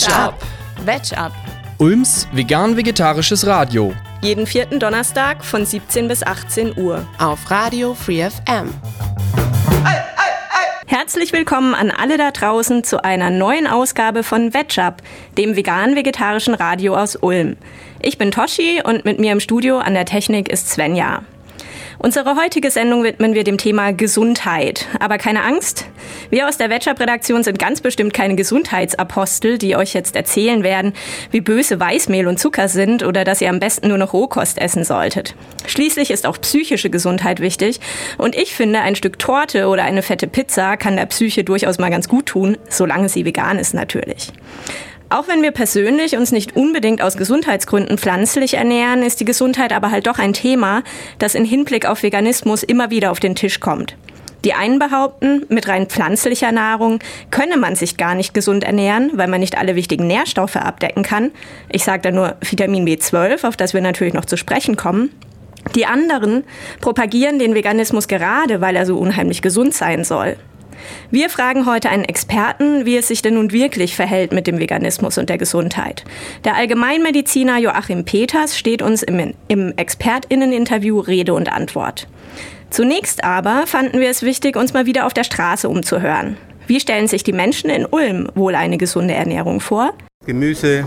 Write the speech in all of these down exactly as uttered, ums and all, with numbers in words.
VegUp. VegUp. Ulms vegan-vegetarisches Radio. Jeden vierten Donnerstag von siebzehn bis achtzehn Uhr. Auf Radio Free F M. Herzlich willkommen an alle da draußen zu einer neuen Ausgabe von VegUp, dem vegan-vegetarischen Radio aus Ulm. Ich bin Toshi und mit mir im Studio an der Technik ist Svenja. Unsere heutige Sendung widmen wir dem Thema Gesundheit. Aber keine Angst, wir aus der VegUp-Redaktion sind ganz bestimmt keine Gesundheitsapostel, die euch jetzt erzählen werden, wie böse Weißmehl und Zucker sind oder dass ihr am besten nur noch Rohkost essen solltet. Schließlich ist auch psychische Gesundheit wichtig und ich finde, ein Stück Torte oder eine fette Pizza kann der Psyche durchaus mal ganz gut tun, solange sie vegan ist natürlich. Auch wenn wir persönlich uns nicht unbedingt aus Gesundheitsgründen pflanzlich ernähren, ist die Gesundheit aber halt doch ein Thema, das in Hinblick auf Veganismus immer wieder auf den Tisch kommt. Die einen behaupten, mit rein pflanzlicher Nahrung könne man sich gar nicht gesund ernähren, weil man nicht alle wichtigen Nährstoffe abdecken kann. Ich sage da nur Vitamin B zwölf, auf das wir natürlich noch zu sprechen kommen. Die anderen propagieren den Veganismus gerade, weil er so unheimlich gesund sein soll. Wir fragen heute einen Experten, wie es sich denn nun wirklich verhält mit dem Veganismus und der Gesundheit. Der Allgemeinmediziner Joachim Peters steht uns im, im ExpertInnen-Interview Rede und Antwort. Zunächst aber fanden wir es wichtig, uns mal wieder auf der Straße umzuhören. Wie stellen sich die Menschen in Ulm wohl eine gesunde Ernährung vor? Gemüse,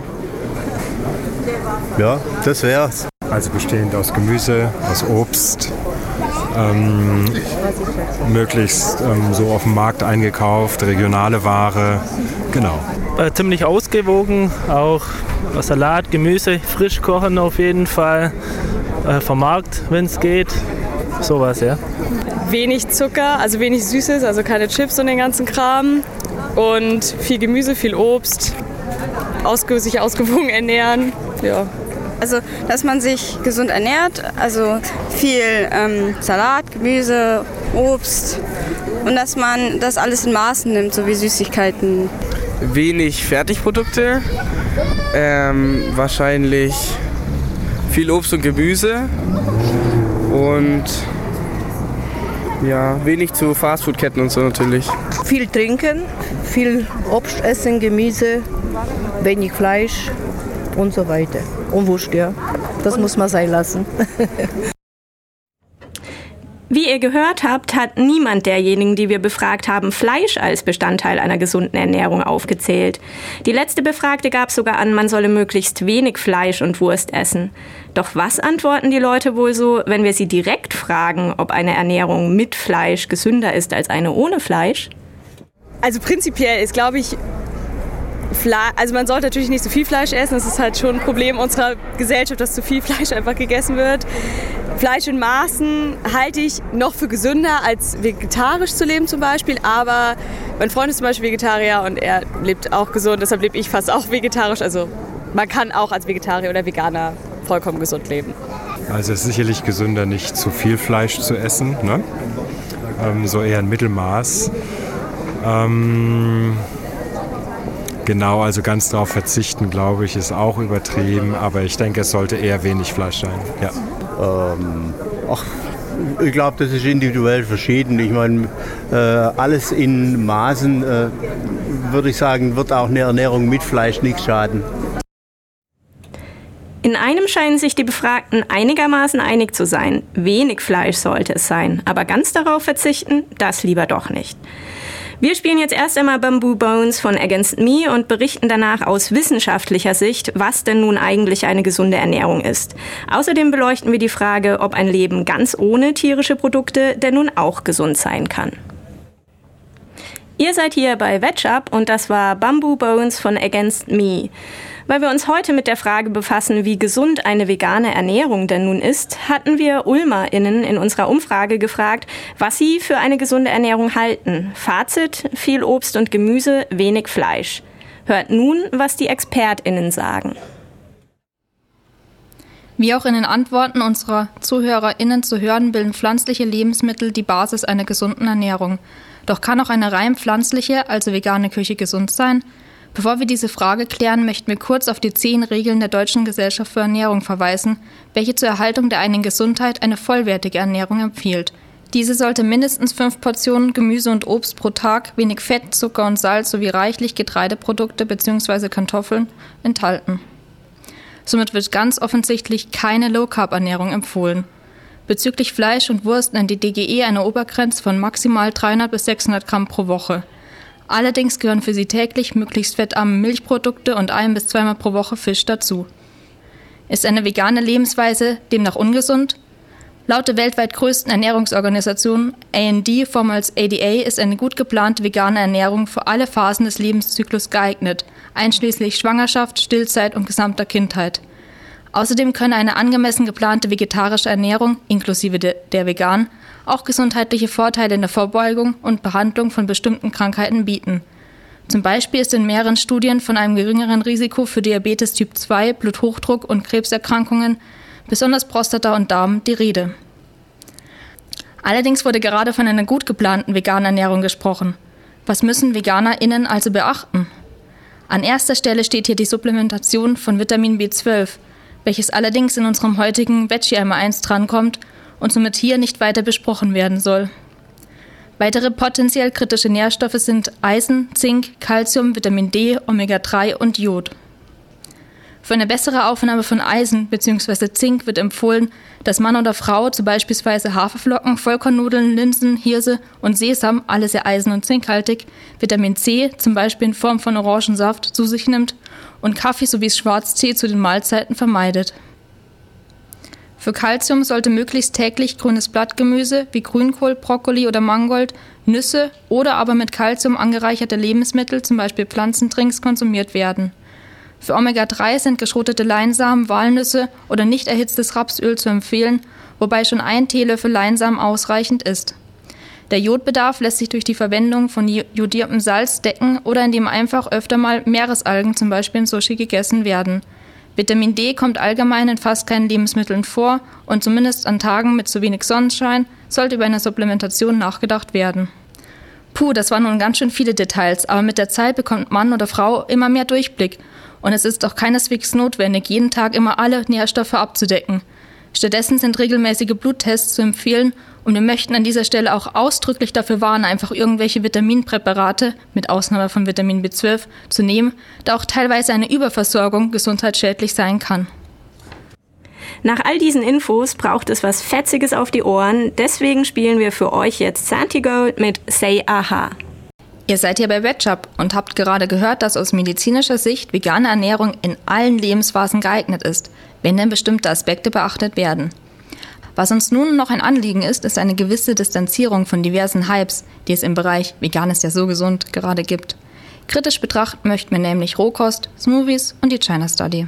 ja, das wär's. Also bestehend aus Gemüse, aus Obst. Ähm, möglichst ähm, so auf dem Markt eingekauft, regionale Ware, genau. Äh, ziemlich ausgewogen, auch Salat, Gemüse, frisch kochen auf jeden Fall, äh, vom Markt, wenn es geht, sowas, ja. Wenig Zucker, also wenig Süßes, also keine Chips und den ganzen Kram und viel Gemüse, viel Obst, ausge- sich ausgewogen ernähren, ja. Also, dass man sich gesund ernährt, also viel ähm, Salat, Gemüse, Obst und dass man das alles in Maßen nimmt, so wie Süßigkeiten. Wenig Fertigprodukte, ähm, wahrscheinlich viel Obst und Gemüse und ja, wenig zu Fastfood-Ketten und so natürlich. Viel trinken, viel Obst essen, Gemüse, wenig Fleisch und so weiter. Und Wurst, ja. Das muss man sein lassen. Wie ihr gehört habt, hat niemand derjenigen, die wir befragt haben, Fleisch als Bestandteil einer gesunden Ernährung aufgezählt. Die letzte Befragte gab sogar an, man solle möglichst wenig Fleisch und Wurst essen. Doch was antworten die Leute wohl so, wenn wir sie direkt fragen, ob eine Ernährung mit Fleisch gesünder ist als eine ohne Fleisch? Also prinzipiell ist, glaube ich, Fle- also man sollte natürlich nicht so viel Fleisch essen. Das ist halt schon ein Problem unserer Gesellschaft, dass zu viel Fleisch einfach gegessen wird. Fleisch in Maßen halte ich noch für gesünder, als vegetarisch zu leben zum Beispiel. Aber mein Freund ist zum Beispiel Vegetarier und er lebt auch gesund. Deshalb lebe ich fast auch vegetarisch. Also man kann auch als Vegetarier oder Veganer vollkommen gesund leben. Also es ist sicherlich gesünder, nicht zu viel Fleisch zu essen, ne? Ähm, so eher ein Mittelmaß. Ähm... Genau, also ganz darauf verzichten, glaube ich, ist auch übertrieben, aber ich denke, es sollte eher wenig Fleisch sein. Ja. Ähm, ach, ich glaube, das ist individuell verschieden. Ich meine, äh, alles in Maßen, äh, würde ich sagen, wird auch eine Ernährung mit Fleisch nichts schaden. In einem scheinen sich die Befragten einigermaßen einig zu sein. Wenig Fleisch sollte es sein, aber ganz darauf verzichten, das lieber doch nicht. Wir spielen jetzt erst einmal Bamboo Bones von Against Me und berichten danach aus wissenschaftlicher Sicht, was denn nun eigentlich eine gesunde Ernährung ist. Außerdem beleuchten wir die Frage, ob ein Leben ganz ohne tierische Produkte denn nun auch gesund sein kann. Ihr seid hier bei VegUp und das war Bamboo Bones von Against Me. Weil wir uns heute mit der Frage befassen, wie gesund eine vegane Ernährung denn nun ist, hatten wir UlmerInnen in unserer Umfrage gefragt, was sie für eine gesunde Ernährung halten. Fazit: viel Obst und Gemüse, wenig Fleisch. Hört nun, was die ExpertInnen sagen. Wie auch in den Antworten unserer ZuhörerInnen zu hören, bilden pflanzliche Lebensmittel die Basis einer gesunden Ernährung. Doch kann auch eine rein pflanzliche, also vegane Küche gesund sein? Bevor wir diese Frage klären, möchten wir kurz auf die zehn Regeln der Deutschen Gesellschaft für Ernährung verweisen, welche zur Erhaltung der eigenen Gesundheit eine vollwertige Ernährung empfiehlt. Diese sollte mindestens fünf Portionen Gemüse und Obst pro Tag, wenig Fett, Zucker und Salz sowie reichlich Getreideprodukte bzw. Kartoffeln enthalten. Somit wird ganz offensichtlich keine Low-Carb-Ernährung empfohlen. Bezüglich Fleisch und Wurst nennt die D G E eine Obergrenze von maximal dreihundert bis sechshundert Gramm pro Woche. Allerdings gehören für sie täglich möglichst fettarme Milchprodukte und ein- bis zweimal pro Woche Fisch dazu. Ist eine vegane Lebensweise demnach ungesund? Laut der weltweit größten Ernährungsorganisation A N D, vormals A D A, ist eine gut geplante vegane Ernährung für alle Phasen des Lebenszyklus geeignet, einschließlich Schwangerschaft, Stillzeit und gesamter Kindheit. Außerdem könne eine angemessen geplante vegetarische Ernährung, inklusive de, der vegan, auch gesundheitliche Vorteile in der Vorbeugung und Behandlung von bestimmten Krankheiten bieten. Zum Beispiel ist in mehreren Studien von einem geringeren Risiko für Diabetes Typ zwei, Bluthochdruck und Krebserkrankungen, besonders Prostata und Darm, die Rede. Allerdings wurde gerade von einer gut geplanten veganen Ernährung gesprochen. Was müssen VeganerInnen also beachten? An erster Stelle steht hier die Supplementation von Vitamin B zwölf, welches allerdings in unserem heutigen Veggie Einmal eins drankommt und somit hier nicht weiter besprochen werden soll. Weitere potenziell kritische Nährstoffe sind Eisen, Zink, Calcium, Vitamin D, Omega drei und Jod. Für eine bessere Aufnahme von Eisen bzw. Zink wird empfohlen, dass Mann oder Frau zu beispielsweise Haferflocken, Vollkornnudeln, Linsen, Hirse und Sesam, alle sehr eisen- und zinkhaltig, Vitamin C, zum Beispiel in Form von Orangensaft, zu sich nimmt und Kaffee sowie Schwarztee zu den Mahlzeiten vermeidet. Für Calcium sollte möglichst täglich grünes Blattgemüse wie Grünkohl, Brokkoli oder Mangold, Nüsse oder aber mit Calcium angereicherte Lebensmittel, zum Beispiel Pflanzendrinks, konsumiert werden. Für Omega drei sind geschrotete Leinsamen, Walnüsse oder nicht erhitztes Rapsöl zu empfehlen, wobei schon ein Teelöffel Leinsamen ausreichend ist. Der Jodbedarf lässt sich durch die Verwendung von jodiertem Salz decken oder indem einfach öfter mal Meeresalgen, zum Beispiel in Sushi, gegessen werden. Vitamin D kommt allgemein in fast keinen Lebensmitteln vor und zumindest an Tagen mit zu wenig Sonnenschein sollte über eine Supplementation nachgedacht werden. Puh, das waren nun ganz schön viele Details, aber mit der Zeit bekommt Mann oder Frau immer mehr Durchblick. Und es ist auch keineswegs notwendig, jeden Tag immer alle Nährstoffe abzudecken. Stattdessen sind regelmäßige Bluttests zu empfehlen und wir möchten an dieser Stelle auch ausdrücklich dafür warnen, einfach irgendwelche Vitaminpräparate, mit Ausnahme von Vitamin B zwölf, zu nehmen, da auch teilweise eine Überversorgung gesundheitsschädlich sein kann. Nach all diesen Infos braucht es was Fetziges auf die Ohren, deswegen spielen wir für euch jetzt Santiago mit Say Aha. Ihr seid hier bei VegUp und habt gerade gehört, dass aus medizinischer Sicht vegane Ernährung in allen Lebensphasen geeignet ist, wenn denn bestimmte Aspekte beachtet werden. Was uns nun noch ein Anliegen ist, ist eine gewisse Distanzierung von diversen Hypes, die es im Bereich Vegan ist ja so gesund gerade gibt. Kritisch betrachten möchten wir nämlich Rohkost, Smoothies und die China Study.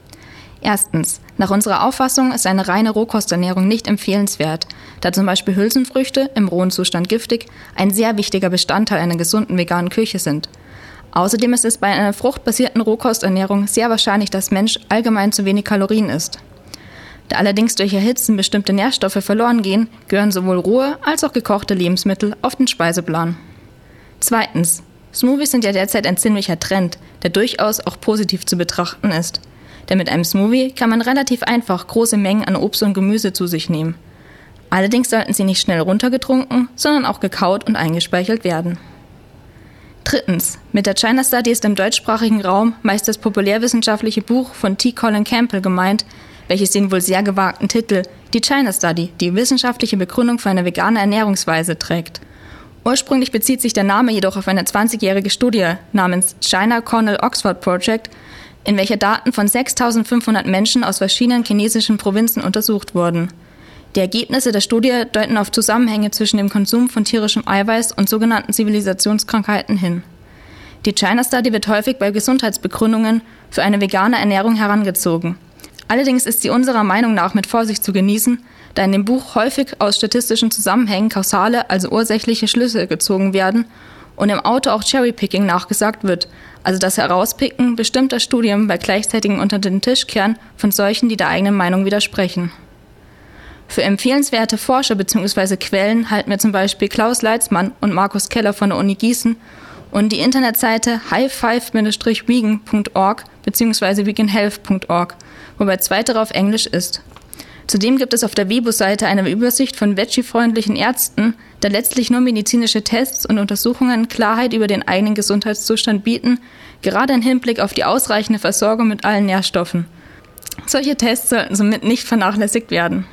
Erstens, nach unserer Auffassung ist eine reine Rohkosternährung nicht empfehlenswert, da zum Beispiel Hülsenfrüchte, im rohen Zustand giftig, ein sehr wichtiger Bestandteil einer gesunden veganen Küche sind. Außerdem ist es bei einer fruchtbasierten Rohkosternährung sehr wahrscheinlich, dass Mensch allgemein zu wenig Kalorien isst. Da allerdings durch Erhitzen bestimmte Nährstoffe verloren gehen, gehören sowohl rohe als auch gekochte Lebensmittel auf den Speiseplan. Zweitens, Smoothies sind ja derzeit ein ziemlicher Trend, der durchaus auch positiv zu betrachten ist. Denn mit einem Smoothie kann man relativ einfach große Mengen an Obst und Gemüse zu sich nehmen. Allerdings sollten sie nicht schnell runtergetrunken, sondern auch gekaut und eingespeichelt werden. Drittens, mit der China Study ist im deutschsprachigen Raum meist das populärwissenschaftliche Buch von T. Colin Campbell gemeint, welches den wohl sehr gewagten Titel Die China Study, die wissenschaftliche Begründung für eine vegane Ernährungsweise trägt. Ursprünglich bezieht sich der Name jedoch auf eine zwanzigjährige Studie namens China Cornell Oxford Project, in welcher Daten von sechstausendfünfhundert Menschen aus verschiedenen chinesischen Provinzen untersucht wurden. Die Ergebnisse der Studie deuten auf Zusammenhänge zwischen dem Konsum von tierischem Eiweiß und sogenannten Zivilisationskrankheiten hin. Die China Study wird häufig bei Gesundheitsbegründungen für eine vegane Ernährung herangezogen. Allerdings ist sie unserer Meinung nach mit Vorsicht zu genießen, da in dem Buch häufig aus statistischen Zusammenhängen kausale, also ursächliche Schlüsse gezogen werden und im Autor auch Cherrypicking nachgesagt wird, also das Herauspicken bestimmter Studien bei gleichzeitigen unter den Tisch kehren von solchen, die der eigenen Meinung widersprechen. Für empfehlenswerte Forscher bzw. Quellen halten wir zum Beispiel Klaus Leitzmann und Markus Keller von der Uni Gießen und die Internetseite high five dash vegan punkt org bzw. vegan health punkt org, wobei zweiterer auf Englisch ist. Zudem gibt es auf der Weibo-Seite eine Übersicht von veggie-freundlichen Ärzten, da letztlich nur medizinische Tests und Untersuchungen Klarheit über den eigenen Gesundheitszustand bieten, gerade im Hinblick auf die ausreichende Versorgung mit allen Nährstoffen. Solche Tests sollten somit nicht vernachlässigt werden.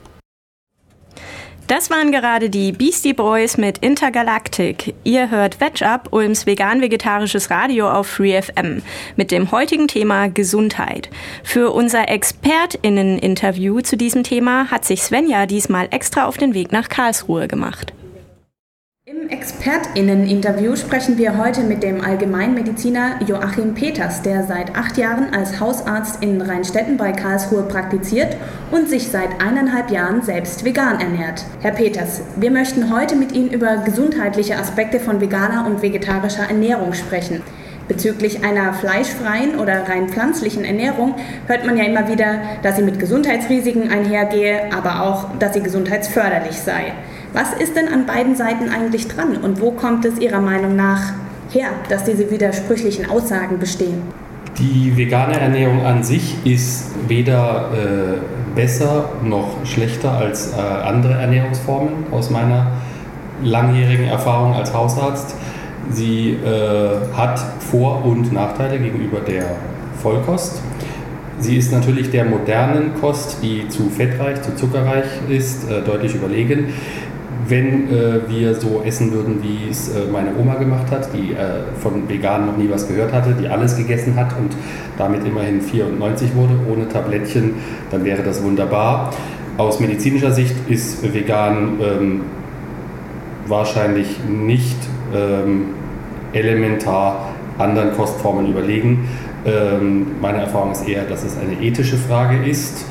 Das waren gerade die Beastie Boys mit Intergalactic. Ihr hört Veg Up, Ulms vegan-vegetarisches Radio auf Free F M mit dem heutigen Thema Gesundheit. Für unser ExpertInnen-Interview zu diesem Thema hat sich Svenja diesmal extra auf den Weg nach Karlsruhe gemacht. Im ExpertInnen-Interview sprechen wir heute mit dem Allgemeinmediziner Joachim Peters, der seit acht Jahren als Hausarzt in Rheinstetten bei Karlsruhe praktiziert und sich seit eineinhalb Jahren selbst vegan ernährt. Herr Peters, wir möchten heute mit Ihnen über gesundheitliche Aspekte von veganer und vegetarischer Ernährung sprechen. Bezüglich einer fleischfreien oder rein pflanzlichen Ernährung hört man ja immer wieder, dass sie mit Gesundheitsrisiken einhergehe, aber auch, dass sie gesundheitsförderlich sei. Was ist denn an beiden Seiten eigentlich dran und wo kommt es Ihrer Meinung nach her, dass diese widersprüchlichen Aussagen bestehen? Die vegane Ernährung an sich ist weder äh, besser noch schlechter als äh, andere Ernährungsformen aus meiner langjährigen Erfahrung als Hausarzt. Sie äh, hat Vor- und Nachteile gegenüber der Vollkost. Sie ist natürlich der modernen Kost, die zu fettreich, zu zuckerreich ist, äh, deutlich überlegen. Wenn äh, wir so essen würden, wie es äh, meine Oma gemacht hat, die äh, von Vegan noch nie was gehört hatte, die alles gegessen hat und damit immerhin vierundneunzig wurde, ohne Tablettchen, dann wäre das wunderbar. Aus medizinischer Sicht ist vegan ähm, wahrscheinlich nicht ähm, elementar anderen Kostformen überlegen. Ähm, meine Erfahrung ist eher, dass es eine ethische Frage ist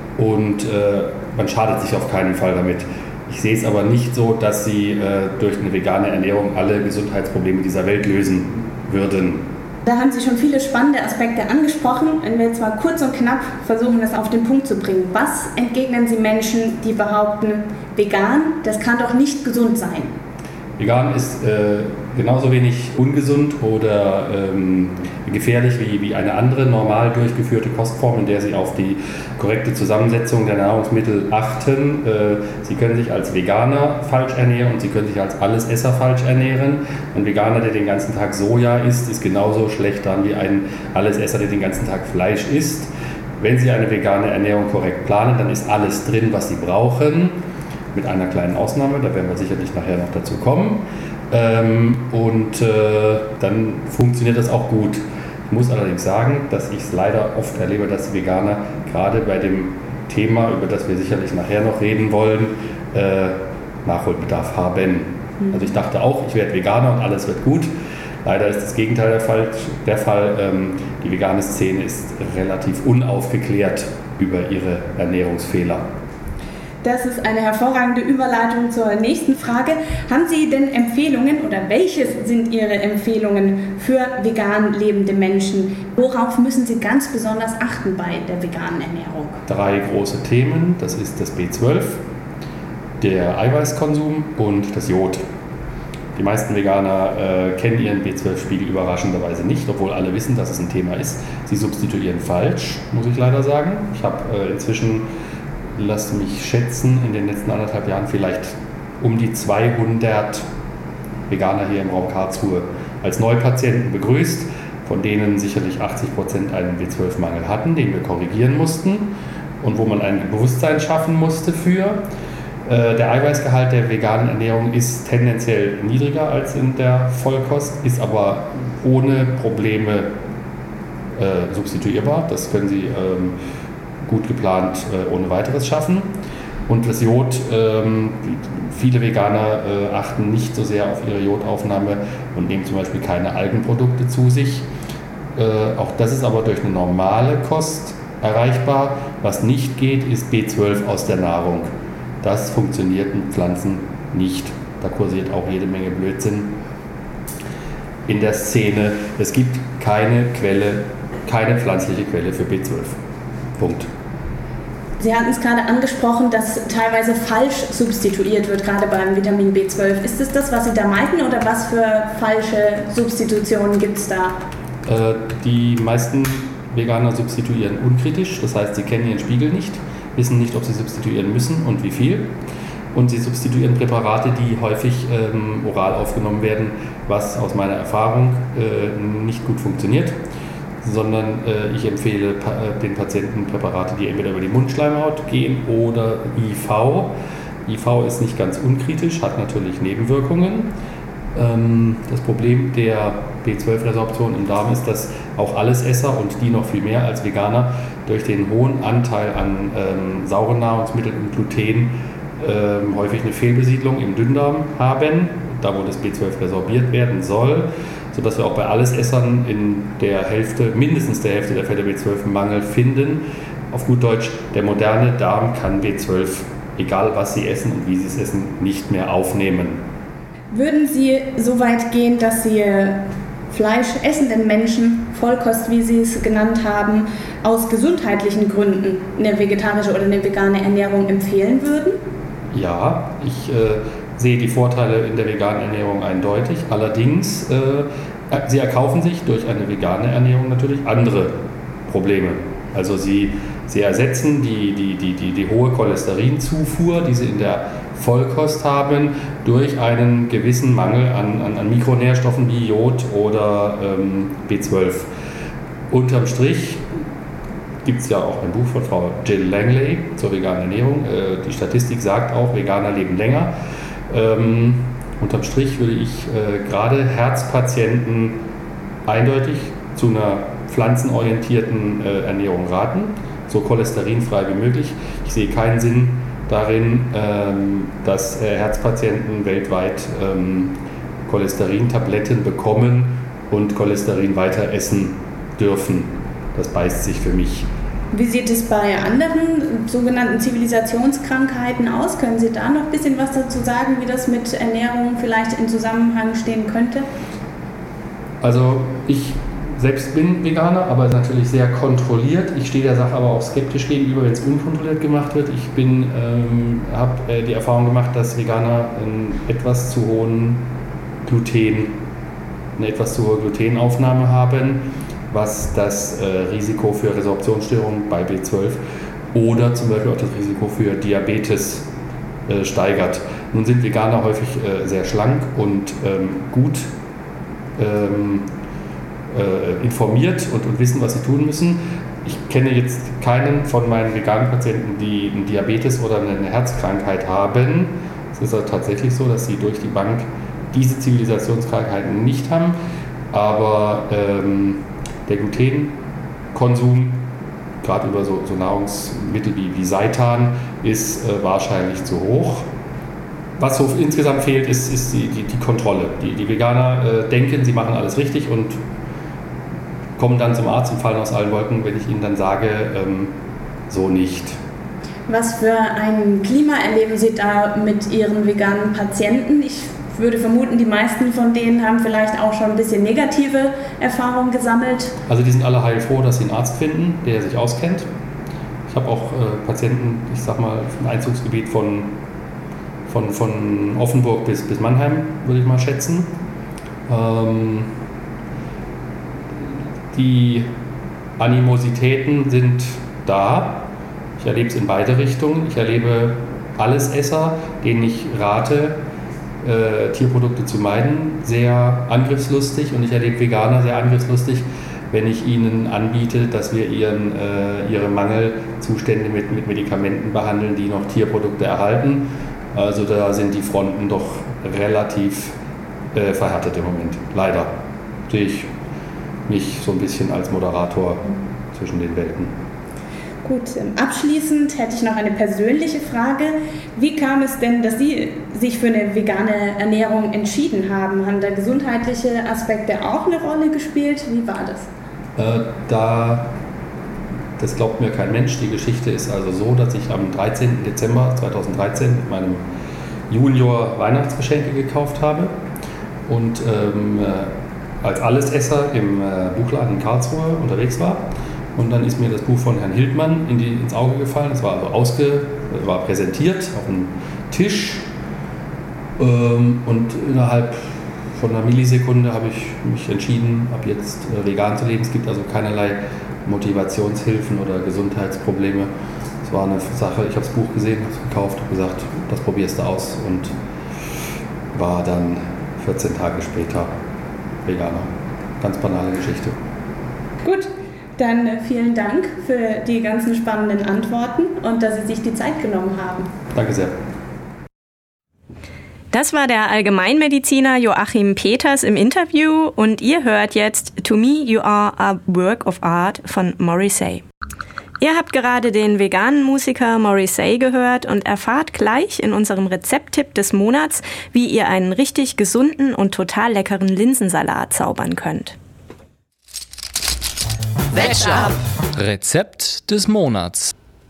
und äh, man schadet sich auf keinen Fall damit. Ich sehe es aber nicht so, dass sie äh, durch eine vegane Ernährung alle Gesundheitsprobleme dieser Welt lösen würden. Da haben Sie schon viele spannende Aspekte angesprochen. Wenn wir jetzt mal kurz und knapp versuchen, das auf den Punkt zu bringen. Was entgegnen Sie Menschen, die behaupten, vegan, das kann doch nicht gesund sein? Vegan ist äh, genauso wenig ungesund oder ähm, gefährlich wie, wie eine andere normal durchgeführte Kostform, in der Sie auf die korrekte Zusammensetzung der Nahrungsmittel achten. Äh, Sie können sich als Veganer falsch ernähren und Sie können sich als Allesesser falsch ernähren. Ein Veganer, der den ganzen Tag Soja isst, ist genauso schlecht dran wie ein Allesesser, der den ganzen Tag Fleisch isst. Wenn Sie eine vegane Ernährung korrekt planen, dann ist alles drin, was Sie brauchen. Mit einer kleinen Ausnahme, da werden wir sicherlich nachher noch dazu kommen. Ähm, und äh, dann funktioniert das auch gut. Ich muss allerdings sagen, dass ich es leider oft erlebe, dass Veganer gerade bei dem Thema, über das wir sicherlich nachher noch reden wollen, äh, Nachholbedarf haben. Also ich dachte auch, ich werde Veganer und alles wird gut. Leider ist das Gegenteil der Fall. Der Fall ähm, die vegane Szene ist relativ unaufgeklärt über ihre Ernährungsfehler. Das ist eine hervorragende Überleitung zur nächsten Frage. Haben Sie denn Empfehlungen oder welches sind Ihre Empfehlungen für vegan lebende Menschen? Worauf müssen Sie ganz besonders achten bei der veganen Ernährung? Drei große Themen, das ist das B zwölf, der Eiweißkonsum und das Jod. Die meisten Veganer äh, kennen ihren B zwölf Spiegel überraschenderweise nicht, obwohl alle wissen, dass es ein Thema ist. Sie substituieren falsch, muss ich leider sagen. Ich habe äh, inzwischen, lasst mich schätzen, in den letzten anderthalb Jahren vielleicht um die zweihundert Veganer hier im Raum Karlsruhe als Neupatienten begrüßt, von denen sicherlich achtzig Prozent einen B zwölf Mangel hatten, den wir korrigieren mussten und wo man ein Bewusstsein schaffen musste für. Der Eiweißgehalt der veganen Ernährung ist tendenziell niedriger als in der Vollkost, ist aber ohne Probleme äh, substituierbar. Das können Sie ähm, gut geplant äh, ohne weiteres schaffen. Und das Jod, ähm, viele Veganer äh, achten nicht so sehr auf ihre Jodaufnahme und nehmen zum Beispiel keine Algenprodukte zu sich. Äh, auch das ist aber durch eine normale Kost erreichbar. Was nicht geht, ist B zwölf aus der Nahrung. Das funktioniert mit Pflanzen nicht. Da kursiert auch jede Menge Blödsinn in der Szene. Es gibt keine Quelle, keine pflanzliche Quelle für B zwölf. Punkt. Sie hatten es gerade angesprochen, dass teilweise falsch substituiert wird, gerade beim Vitamin B zwölf. Ist es das, was Sie da meinten, oder was für falsche Substitutionen gibt es da? Äh, die meisten Veganer substituieren unkritisch, das heißt, sie kennen ihren Spiegel nicht. wissen nicht, ob sie substituieren müssen und wie viel. Und sie substituieren Präparate, die häufig ähm, oral aufgenommen werden, was aus meiner Erfahrung äh, nicht gut funktioniert, sondern äh, ich empfehle pa- den Patienten Präparate, die entweder über die Mundschleimhaut gehen oder I V. I V ist nicht ganz unkritisch, hat natürlich Nebenwirkungen. Ähm, das Problem der B zwölf Resorption im Darm ist, dass auch Allesesser und die noch viel mehr als Veganer durch den hohen Anteil an ähm, sauren Nahrungsmitteln und Gluten ähm, häufig eine Fehlbesiedlung im Dünndarm haben, da wo das B zwölf resorbiert werden soll, sodass wir auch bei Allesessern in der Hälfte, mindestens der Hälfte der Fälle B zwölf Mangel finden. Auf gut Deutsch, der moderne Darm kann B zwölf, egal was Sie essen und wie Sie es essen, nicht mehr aufnehmen. Würden Sie so weit gehen, dass Sie fleischessenden Menschen, Vollkost, wie Sie es genannt haben, aus gesundheitlichen Gründen eine vegetarische oder eine vegane Ernährung empfehlen würden? Ja, ich äh, sehe die Vorteile in der veganen Ernährung eindeutig. Allerdings, äh, sie erkaufen sich durch eine vegane Ernährung natürlich andere Probleme. Also sie, sie ersetzen die, die, die, die, die hohe Cholesterinzufuhr, die sie in der Vollkost haben, durch einen gewissen Mangel an, an, an Mikronährstoffen wie Jod oder ähm, B zwölf. Unterm Strich gibt es ja auch ein Buch von Frau Jill Langley zur veganen Ernährung. Äh, die Statistik sagt auch, Veganer leben länger. Ähm, unterm Strich würde ich äh, gerade Herzpatienten eindeutig zu einer pflanzenorientierten äh, Ernährung raten, so cholesterinfrei wie möglich. Ich sehe keinen Sinn darin, ähm, dass äh, Herzpatienten weltweit ähm, Cholesterintabletten bekommen und Cholesterin weiter essen dürfen. Das beißt sich für mich. Wie sieht es bei anderen sogenannten Zivilisationskrankheiten aus? Können Sie da noch ein bisschen was dazu sagen, wie das mit Ernährung vielleicht in Zusammenhang stehen könnte? Also ich selbst bin Veganer, aber natürlich sehr kontrolliert. Ich stehe der Sache aber auch skeptisch gegenüber, wenn es unkontrolliert gemacht wird. Ich bin, ähm, habe äh, die Erfahrung gemacht, dass Veganer einen etwas zu hohen Gluten, eine etwas zu hohe Glutenaufnahme haben, was das äh, Risiko für Resorptionsstörungen bei B zwölf oder zum Beispiel auch das Risiko für Diabetes äh, steigert. Nun sind Veganer häufig äh, sehr schlank und ähm, gut ähm, äh, informiert und, und wissen, was sie tun müssen. Ich kenne jetzt keinen von meinen veganen Patienten, die einen Diabetes oder eine Herzkrankheit haben. Es ist also tatsächlich so, dass sie durch die Bank diese Zivilisationskrankheiten nicht haben, aber ähm, der Glutenkonsum, gerade über so, so Nahrungsmittel wie, wie Seitan, ist äh, wahrscheinlich zu hoch. Was so insgesamt fehlt, ist, ist die, die, die Kontrolle. Die, die Veganer äh, denken, sie machen alles richtig und kommen dann zum Arzt und fallen aus allen Wolken, wenn ich ihnen dann sage, ähm, so nicht. Was für ein Klima erleben Sie da mit Ihren veganen Patienten? Ich würde vermuten, die meisten von denen haben vielleicht auch schon ein bisschen negative Erfahrungen gesammelt. Also die sind alle heilfroh, dass sie einen Arzt finden, der sich auskennt. Ich habe auch äh, Patienten, ich sag mal, im Einzugsgebiet von, von, von Offenburg bis, bis Mannheim, würde ich mal schätzen. Ähm, die Animositäten sind da. Ich erlebe es in beide Richtungen. Ich erlebe Allesesser, denen ich rate, Äh, Tierprodukte zu meiden, sehr angriffslustig, und ich erlebe Veganer sehr angriffslustig, wenn ich ihnen anbiete, dass wir ihren, äh, ihre Mangelzustände mit, mit Medikamenten behandeln, die noch Tierprodukte erhalten. Also da sind die Fronten doch relativ äh, verhärtet im Moment. Leider sehe ich mich so ein bisschen als Moderator zwischen den Welten. Gut, abschließend hätte ich noch eine persönliche Frage. Wie kam es denn, dass Sie sich für eine vegane Ernährung entschieden haben? Haben da gesundheitliche Aspekte auch eine Rolle gespielt? Wie war das? Äh, da, das glaubt mir kein Mensch. Die Geschichte ist also so, dass ich am dreizehnten Dezember zweitausenddreizehn mit meinem Junior Weihnachtsgeschenke gekauft habe und ähm, als Allesesser im äh, Buchladen in Karlsruhe unterwegs war. Und dann ist mir das Buch von Herrn Hildmann in die, ins Auge gefallen. Es war also ausge, war präsentiert auf dem Tisch. Ähm, und innerhalb von einer Millisekunde habe ich mich entschieden, ab jetzt äh, vegan zu leben. Es gibt also keinerlei Motivationshilfen oder Gesundheitsprobleme, Es war eine Sache, ich habe das Buch gesehen, habe es gekauft, habe gesagt, das probierst du aus und war dann vierzehn Tage später Veganer. Ganz banale Geschichte. Gut, dann vielen Dank für die ganzen spannenden Antworten und dass Sie sich die Zeit genommen haben. Danke sehr. Das war der Allgemeinmediziner Joachim Peters im Interview und ihr hört jetzt To Me You Are a Work of Art von Morrissey. Ihr habt gerade den veganen Musiker Morrissey gehört und erfahrt gleich in unserem Rezepttipp des Monats, wie ihr einen richtig gesunden und total leckeren Linsensalat zaubern könnt. Veg-Up. Rezept des Monats.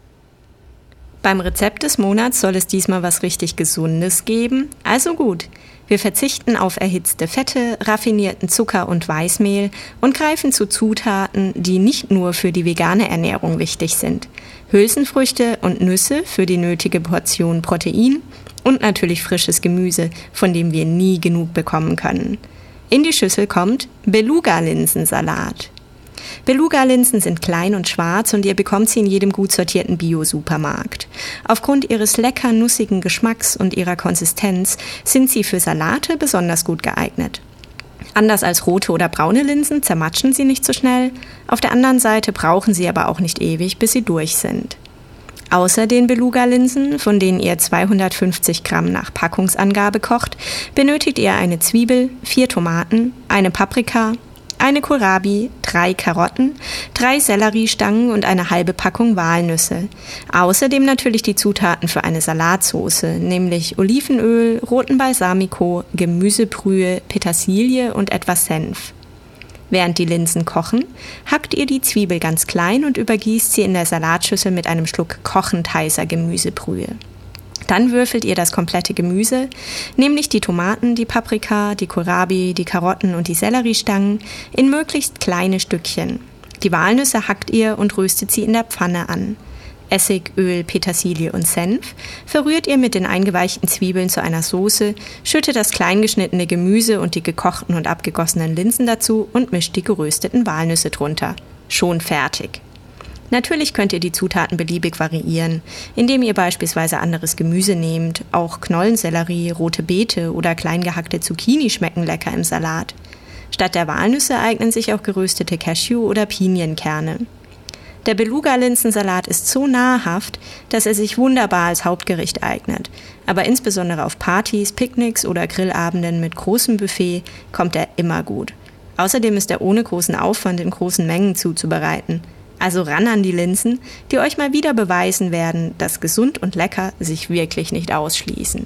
Beim Rezept des Monats soll es diesmal was richtig Gesundes geben. Also gut, wir verzichten auf erhitzte Fette, raffinierten Zucker und Weißmehl und greifen zu Zutaten, die nicht nur für die vegane Ernährung wichtig sind. Hülsenfrüchte und Nüsse für die nötige Portion Protein und natürlich frisches Gemüse, von dem wir nie genug bekommen können. In die Schüssel kommt Beluga-Linsensalat. Beluga-Linsen sind klein und schwarz und ihr bekommt sie in jedem gut sortierten Bio-Supermarkt. Aufgrund ihres lecker nussigen Geschmacks und ihrer Konsistenz sind sie für Salate besonders gut geeignet. Anders als rote oder braune Linsen zermatschen sie nicht so schnell, auf der anderen Seite brauchen sie aber auch nicht ewig, bis sie durch sind. Außer den Beluga-Linsen, von denen ihr zweihundertfünfzig Gramm nach Packungsangabe kocht, benötigt ihr eine Zwiebel, vier Tomaten, eine Paprika, eine Kohlrabi, drei Karotten, drei Selleriestangen und eine halbe Packung Walnüsse. Außerdem natürlich die Zutaten für eine Salatsauce, nämlich Olivenöl, roten Balsamico, Gemüsebrühe, Petersilie und etwas Senf. Während die Linsen kochen, hackt ihr die Zwiebel ganz klein und übergießt sie in der Salatschüssel mit einem Schluck kochend heißer Gemüsebrühe. Dann würfelt ihr das komplette Gemüse, nämlich die Tomaten, die Paprika, die Kohlrabi, die Karotten und die Selleriestangen, in möglichst kleine Stückchen. Die Walnüsse hackt ihr und röstet sie in der Pfanne an. Essig, Öl, Petersilie und Senf verrührt ihr mit den eingeweichten Zwiebeln zu einer Soße, schüttet das kleingeschnittene Gemüse und die gekochten und abgegossenen Linsen dazu und mischt die gerösteten Walnüsse drunter. Schon fertig. Natürlich könnt ihr die Zutaten beliebig variieren, indem ihr beispielsweise anderes Gemüse nehmt. Auch Knollensellerie, rote Beete oder klein gehackte Zucchini schmecken lecker im Salat. Statt der Walnüsse eignen sich auch geröstete Cashew- oder Pinienkerne. Der Beluga-Linsensalat ist so nahrhaft, dass er sich wunderbar als Hauptgericht eignet. Aber insbesondere auf Partys, Picknicks oder Grillabenden mit großem Buffet kommt er immer gut. Außerdem ist er ohne großen Aufwand in großen Mengen zuzubereiten. Also ran an die Linsen, die euch mal wieder beweisen werden, dass gesund und lecker sich wirklich nicht ausschließen.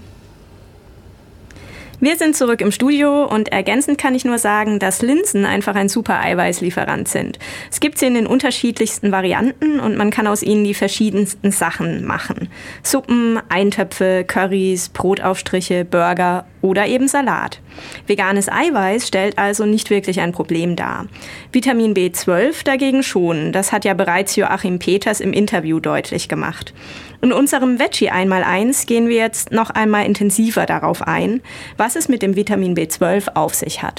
Wir sind zurück im Studio und ergänzend kann ich nur sagen, dass Linsen einfach ein super Eiweißlieferant sind. Es gibt sie in den unterschiedlichsten Varianten und man kann aus ihnen die verschiedensten Sachen machen. Suppen, Eintöpfe, Currys, Brotaufstriche, Burger oder eben Salat. Veganes Eiweiß stellt also nicht wirklich ein Problem dar. Vitamin B zwölf dagegen schon, das hat ja bereits Joachim Peters im Interview deutlich gemacht. In unserem Veggie einmal eins gehen wir jetzt noch einmal intensiver darauf ein, was es mit dem Vitamin B zwölf auf sich hat.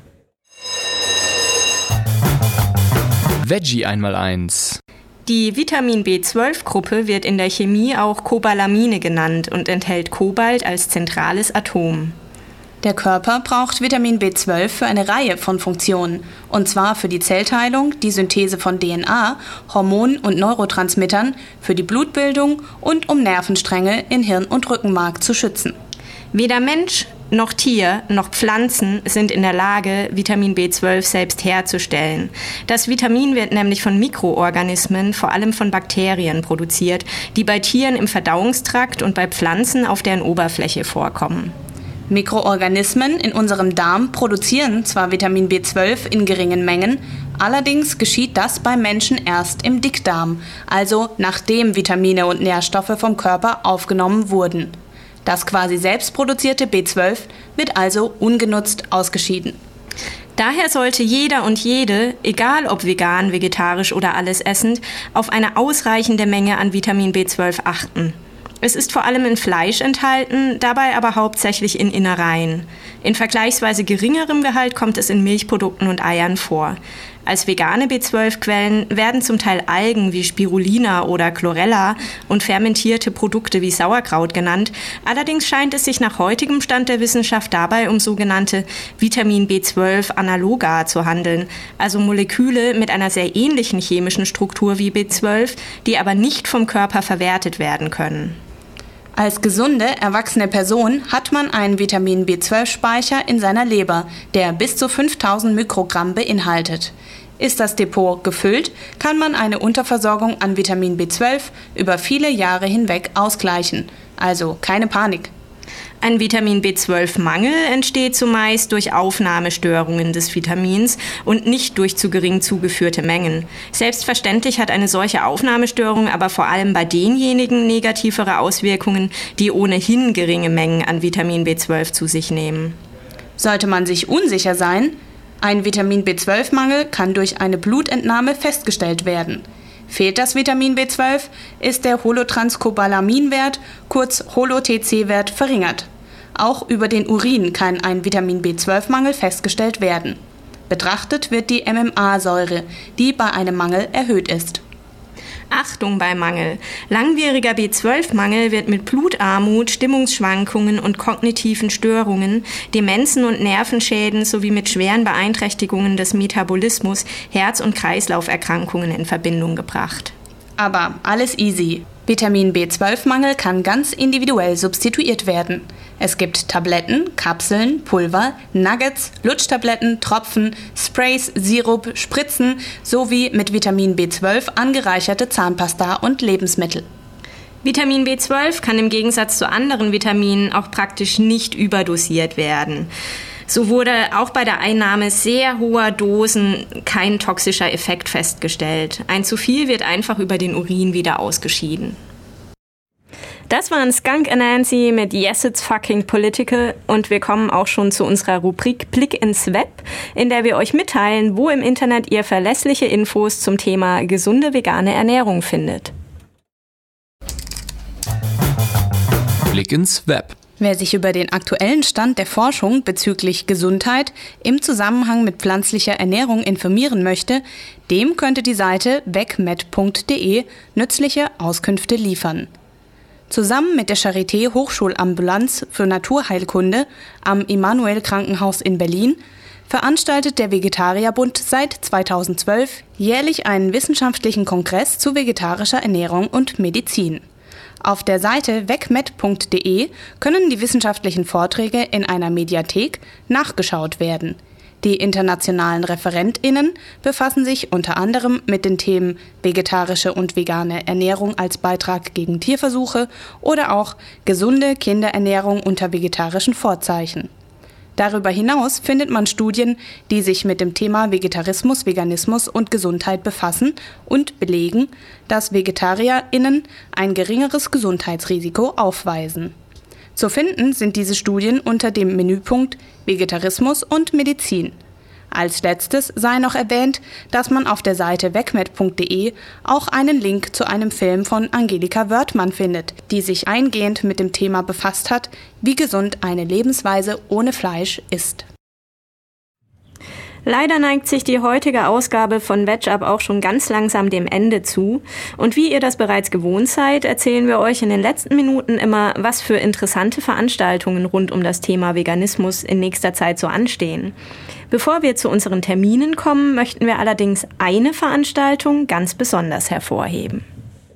Veggie einmal eins. Die Vitamin B zwölf Gruppe wird in der Chemie auch Cobalamine genannt und enthält Cobalt als zentrales Atom. Der Körper braucht Vitamin B zwölf für eine Reihe von Funktionen, und zwar für die Zellteilung, die Synthese von D N A, Hormonen und Neurotransmittern, für die Blutbildung und um Nervenstränge in Hirn und Rückenmark zu schützen. Weder Mensch noch Tier noch Pflanzen sind in der Lage, Vitamin B zwölf selbst herzustellen. Das Vitamin wird nämlich von Mikroorganismen, vor allem von Bakterien, produziert, die bei Tieren im Verdauungstrakt und bei Pflanzen auf deren Oberfläche vorkommen. Mikroorganismen in unserem Darm produzieren zwar Vitamin B zwölf in geringen Mengen, allerdings geschieht das beim Menschen erst im Dickdarm, also nachdem Vitamine und Nährstoffe vom Körper aufgenommen wurden. Das quasi selbstproduzierte B zwölf wird also ungenutzt ausgeschieden. Daher sollte jeder und jede, egal ob vegan, vegetarisch oder alles essend, auf eine ausreichende Menge an Vitamin B zwölf achten. Es ist vor allem in Fleisch enthalten, dabei aber hauptsächlich in Innereien. In vergleichsweise geringerem Gehalt kommt es in Milchprodukten und Eiern vor. Als vegane B zwölf Quellen werden zum Teil Algen wie Spirulina oder Chlorella und fermentierte Produkte wie Sauerkraut genannt. Allerdings scheint es sich nach heutigem Stand der Wissenschaft dabei um sogenannte Vitamin B zwölf Analoga zu handeln, also Moleküle mit einer sehr ähnlichen chemischen Struktur wie B zwölf, die aber nicht vom Körper verwertet werden können. Als gesunde, erwachsene Person hat man einen Vitamin B zwölf Speicher in seiner Leber, der bis zu fünftausend Mikrogramm beinhaltet. Ist das Depot gefüllt, kann man eine Unterversorgung an Vitamin B zwölf über viele Jahre hinweg ausgleichen. Also keine Panik. Ein Vitamin B zwölf Mangel entsteht zumeist durch Aufnahmestörungen des Vitamins und nicht durch zu gering zugeführte Mengen. Selbstverständlich hat eine solche Aufnahmestörung aber vor allem bei denjenigen negativere Auswirkungen, die ohnehin geringe Mengen an Vitamin B zwölf zu sich nehmen. Sollte man sich unsicher sein, ein Vitamin B zwölf Mangel kann durch eine Blutentnahme festgestellt werden. Fehlt das Vitamin B zwölf, ist der Holotranscobalamin-Wert, kurz Holo-T C-Wert, verringert. Auch über den Urin kann ein Vitamin B zwölf Mangel festgestellt werden. Betrachtet wird die M M A-Säure, die bei einem Mangel erhöht ist. Achtung bei Mangel. Langwieriger B zwölf Mangel wird mit Blutarmut, Stimmungsschwankungen und kognitiven Störungen, Demenzen und Nervenschäden sowie mit schweren Beeinträchtigungen des Metabolismus, Herz- und Kreislauferkrankungen in Verbindung gebracht. Aber alles easy. Vitamin B zwölf Mangel kann ganz individuell substituiert werden. Es gibt Tabletten, Kapseln, Pulver, Nuggets, Lutschtabletten, Tropfen, Sprays, Sirup, Spritzen sowie mit Vitamin B zwölf angereicherte Zahnpasta und Lebensmittel. Vitamin B zwölf kann im Gegensatz zu anderen Vitaminen auch praktisch nicht überdosiert werden. So wurde auch bei der Einnahme sehr hoher Dosen kein toxischer Effekt festgestellt. Ein zu viel wird einfach über den Urin wieder ausgeschieden. Das waren Skunk Anansi mit Yes, It's Fucking Political und wir kommen auch schon zu unserer Rubrik Blick ins Web, in der wir euch mitteilen, wo im Internet ihr verlässliche Infos zum Thema gesunde vegane Ernährung findet. Blick ins Web. Wer sich über den aktuellen Stand der Forschung bezüglich Gesundheit im Zusammenhang mit pflanzlicher Ernährung informieren möchte, dem könnte die Seite vegmed punkt de nützliche Auskünfte liefern. Zusammen mit der Charité Hochschulambulanz für Naturheilkunde am Immanuel Krankenhaus in Berlin veranstaltet der Vegetarierbund seit zweitausendzwölf jährlich einen wissenschaftlichen Kongress zu vegetarischer Ernährung und Medizin. Auf der Seite vegmed punkt de können die wissenschaftlichen Vorträge in einer Mediathek nachgeschaut werden. Die internationalen ReferentInnen befassen sich unter anderem mit den Themen vegetarische und vegane Ernährung als Beitrag gegen Tierversuche oder auch gesunde Kinderernährung unter vegetarischen Vorzeichen. Darüber hinaus findet man Studien, die sich mit dem Thema Vegetarismus, Veganismus und Gesundheit befassen und belegen, dass VegetarierInnen ein geringeres Gesundheitsrisiko aufweisen. Zu finden sind diese Studien unter dem Menüpunkt Vegetarismus und Medizin. Als letztes sei noch erwähnt, dass man auf der Seite vegmed punkt de auch einen Link zu einem Film von Angelika Wörthmann findet, die sich eingehend mit dem Thema befasst hat, wie gesund eine Lebensweise ohne Fleisch ist. Leider neigt sich die heutige Ausgabe von VegUp auch schon ganz langsam dem Ende zu. Und wie ihr das bereits gewohnt seid, erzählen wir euch in den letzten Minuten immer, was für interessante Veranstaltungen rund um das Thema Veganismus in nächster Zeit so anstehen. Bevor wir zu unseren Terminen kommen, möchten wir allerdings eine Veranstaltung ganz besonders hervorheben.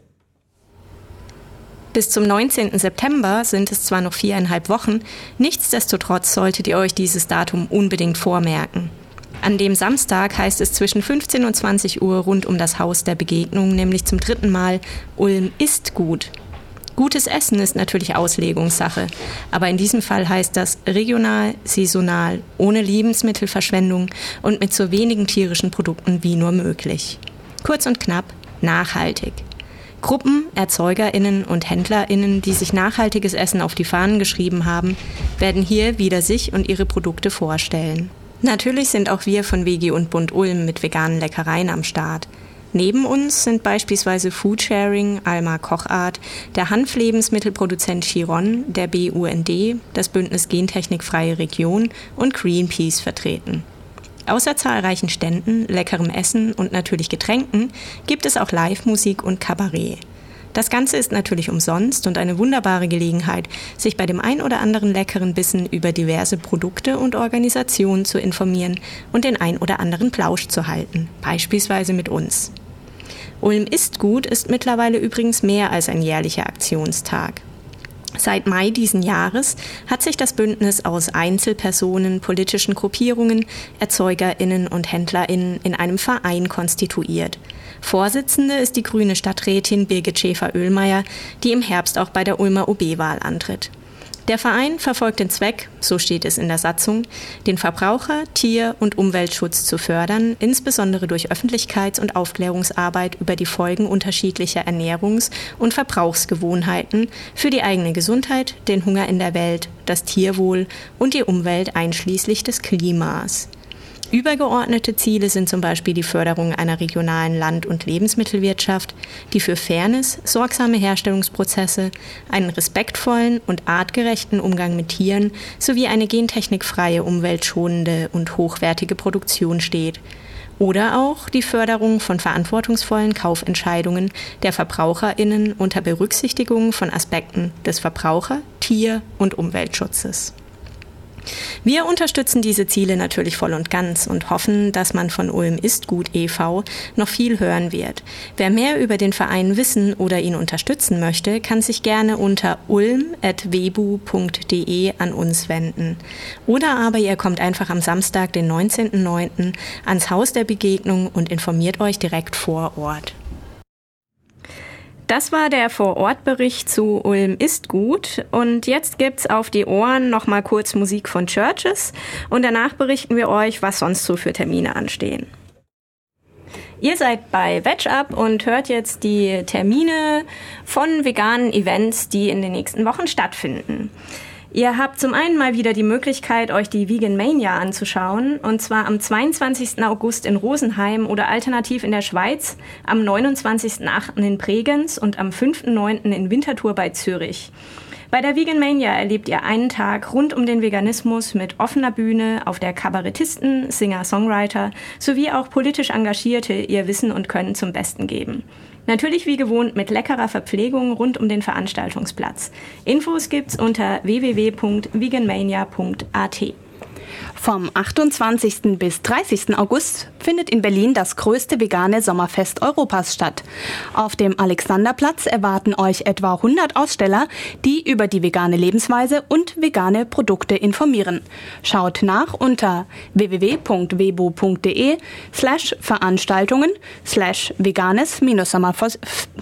Bis zum neunzehnten September sind es zwar noch viereinhalb Wochen, nichtsdestotrotz solltet ihr euch dieses Datum unbedingt vormerken. An dem Samstag heißt es zwischen fünfzehn und zwanzig Uhr rund um das Haus der Begegnung, nämlich zum dritten Mal, Ulm isst gut. Gutes Essen ist natürlich Auslegungssache, aber in diesem Fall heißt das regional, saisonal, ohne Lebensmittelverschwendung und mit so wenigen tierischen Produkten wie nur möglich. Kurz und knapp, nachhaltig. Gruppen, ErzeugerInnen und HändlerInnen, die sich nachhaltiges Essen auf die Fahnen geschrieben haben, werden hier wieder sich und ihre Produkte vorstellen. Natürlich sind auch wir von Vegi und Bund Ulm mit veganen Leckereien am Start. Neben uns sind beispielsweise Foodsharing, Alma Kochart, der Hanflebensmittelproduzent Chiron, der B U N D, das Bündnis Gentechnik Freie Region und Greenpeace vertreten. Außer zahlreichen Ständen, leckerem Essen und natürlich Getränken gibt es auch Live-Musik und Kabarett. Das Ganze ist natürlich umsonst und eine wunderbare Gelegenheit, sich bei dem ein oder anderen leckeren Bissen über diverse Produkte und Organisationen zu informieren und den ein oder anderen Plausch zu halten, beispielsweise mit uns. Ulm isst gut ist mittlerweile übrigens mehr als ein jährlicher Aktionstag. Seit Mai diesen Jahres hat sich das Bündnis aus Einzelpersonen, politischen Gruppierungen, ErzeugerInnen und HändlerInnen in einem Verein konstituiert. Vorsitzende ist die grüne Stadträtin Birgit Schäfer-Oehlmeier, die im Herbst auch bei der Ulmer O B-Wahl antritt. Der Verein verfolgt den Zweck, so steht es in der Satzung, den Verbraucher-, Tier- und Umweltschutz zu fördern, insbesondere durch Öffentlichkeits- und Aufklärungsarbeit über die Folgen unterschiedlicher Ernährungs- und Verbrauchsgewohnheiten für die eigene Gesundheit, den Hunger in der Welt, das Tierwohl und die Umwelt einschließlich des Klimas. Übergeordnete Ziele sind zum Beispiel die Förderung einer regionalen Land- und Lebensmittelwirtschaft, die für Fairness, sorgsame Herstellungsprozesse, einen respektvollen und artgerechten Umgang mit Tieren sowie eine gentechnikfreie, umweltschonende und hochwertige Produktion steht. Oder auch die Förderung von verantwortungsvollen Kaufentscheidungen der VerbraucherInnen unter Berücksichtigung von Aspekten des Verbraucher-, Tier- und Umweltschutzes. Wir unterstützen diese Ziele natürlich voll und ganz und hoffen, dass man von Ulm ist gut e V noch viel hören wird. Wer mehr über den Verein wissen oder ihn unterstützen möchte, kann sich gerne unter ulm at webu punkt de an uns wenden. Oder aber ihr kommt einfach am Samstag, den neunzehnten neunten ans Haus der Begegnung und informiert euch direkt vor Ort. Das war der Vor-Ort-Bericht zu Ulm ist gut und jetzt gibt's auf die Ohren noch mal kurz Musik von Churches und danach berichten wir euch, was sonst so für Termine anstehen. Ihr seid bei VegUp und hört jetzt die Termine von veganen Events, die in den nächsten Wochen stattfinden. Ihr habt zum einen mal wieder die Möglichkeit, euch die Vegan Mania anzuschauen, und zwar am zweiundzwanzigsten August in Rosenheim oder alternativ in der Schweiz, am neunundzwanzigsten achten in Bregenz und am fünften neunten in Winterthur bei Zürich. Bei der Vegan Mania erlebt ihr einen Tag rund um den Veganismus mit offener Bühne, auf der Kabarettisten, Singer, Songwriter sowie auch politisch Engagierte ihr Wissen und Können zum Besten geben. Natürlich wie gewohnt mit leckerer Verpflegung rund um den Veranstaltungsplatz. Infos gibt's unter w w w punkt veganmania punkt a t. Vom achtundzwanzigsten bis dreißigsten August findet in Berlin das größte vegane Sommerfest Europas statt. Auf dem Alexanderplatz erwarten euch etwa hundert Aussteller, die über die vegane Lebensweise und vegane Produkte informieren. Schaut nach unter w w w punkt webu punkt de slash Veranstaltungen slash veganes minus Sommerfest,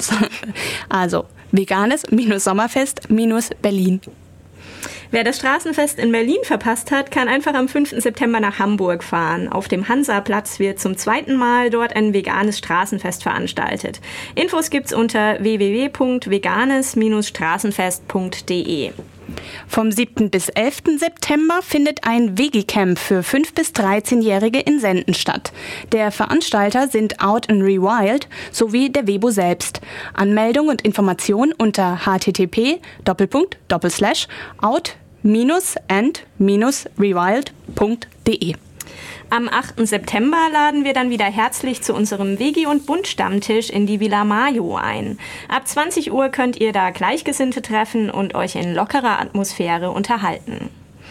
also veganes minus Sommerfest minus Berlin. Wer das Straßenfest in Berlin verpasst hat, kann einfach am fünften September nach Hamburg fahren. Auf dem Hansaplatz wird zum zweiten Mal dort ein veganes Straßenfest veranstaltet. Infos gibt's unter w w w punkt veganes straßenfest punkt de. Vom siebten bis elften September findet ein Vegicamp für fünf- bis dreizehnjährige in Senden statt. Der Veranstalter sind Out and Rewild sowie der Webu selbst. Anmeldung und Information unter h t t p Doppelpunkt Doppelslash out and rewild punkt de. Am achten September laden wir dann wieder herzlich zu unserem Vegi- und Bunt-Stammtisch in die Villa Mayo ein. Ab zwanzig Uhr könnt ihr da Gleichgesinnte treffen und euch in lockerer Atmosphäre unterhalten.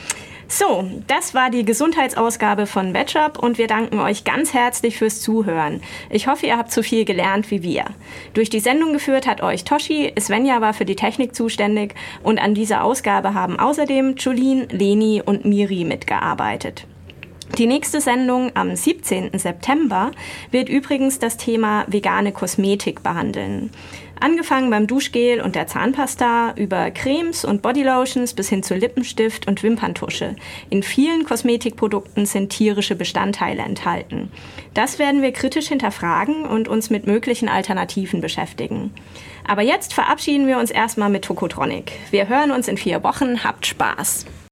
So, das war die Gesundheitsausgabe von VegUp und wir danken euch ganz herzlich fürs Zuhören. Ich hoffe, ihr habt so viel gelernt wie wir. Durch die Sendung geführt hat euch Toshi, Svenja war für die Technik zuständig und an dieser Ausgabe haben außerdem Julien, Leni und Miri mitgearbeitet. Die nächste Sendung am siebzehnten September wird übrigens das Thema vegane Kosmetik behandeln. Angefangen beim Duschgel und der Zahnpasta, über Cremes und Bodylotions bis hin zu Lippenstift und Wimperntusche. In vielen Kosmetikprodukten sind tierische Bestandteile enthalten. Das werden wir kritisch hinterfragen und uns mit möglichen Alternativen beschäftigen. Aber jetzt verabschieden wir uns erstmal mit Tokotronic. Wir hören uns in vier Wochen. Habt Spaß!